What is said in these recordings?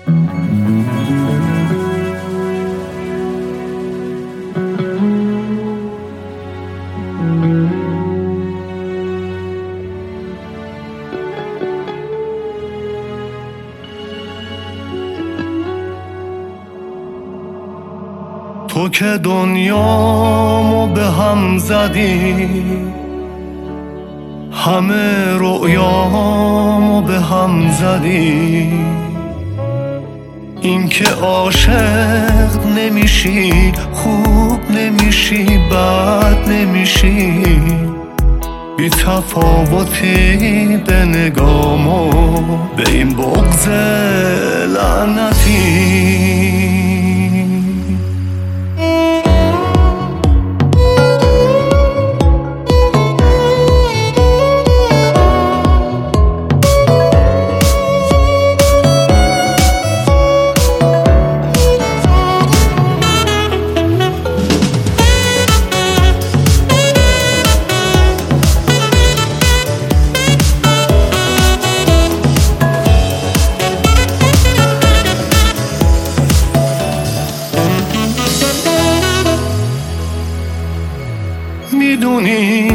تو که دنیامو به هم زدی، همه رؤیامو به هم زدی. این که عاشق نمیشی، خوب نمیشی، بد نمیشی، بی تفاوتی به نگامو به این بغض لعنتی. میدونی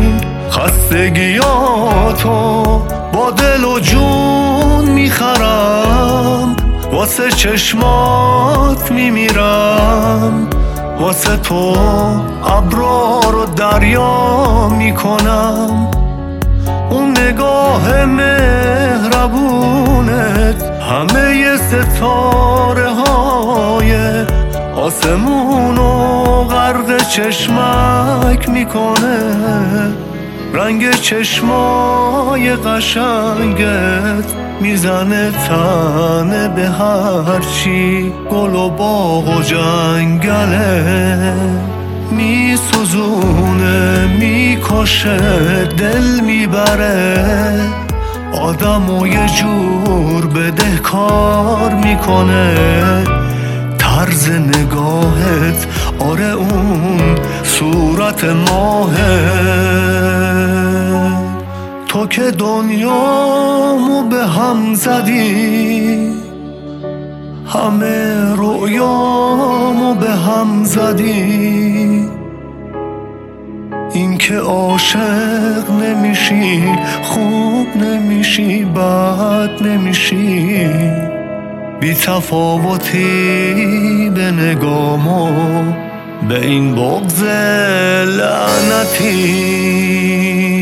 خستگیاتو با دل و جون میخرم، واسه چشمات میمیرم، واسه تو ابرا رو دریا میکنم. اون نگاه مهربونت همه ستاره های آسمونو غرق چشمک میکنه. رنگ چشمای قشنگت میزنه تنه به هرچی گل و باغ و جنگله. میسوزونه، میکشه، دل میبره، آدمو یه جور بدهکار میکنه. طرز نگاهت، آره اون صورت ماهه. تو که دنیامو به هم زدی، همه رؤیامو به هم زدی. این که عاشق نمیشی، خوب نمیشی، بد نمیشی، بی تفاوتی به نگامو به این بغض لعنتی.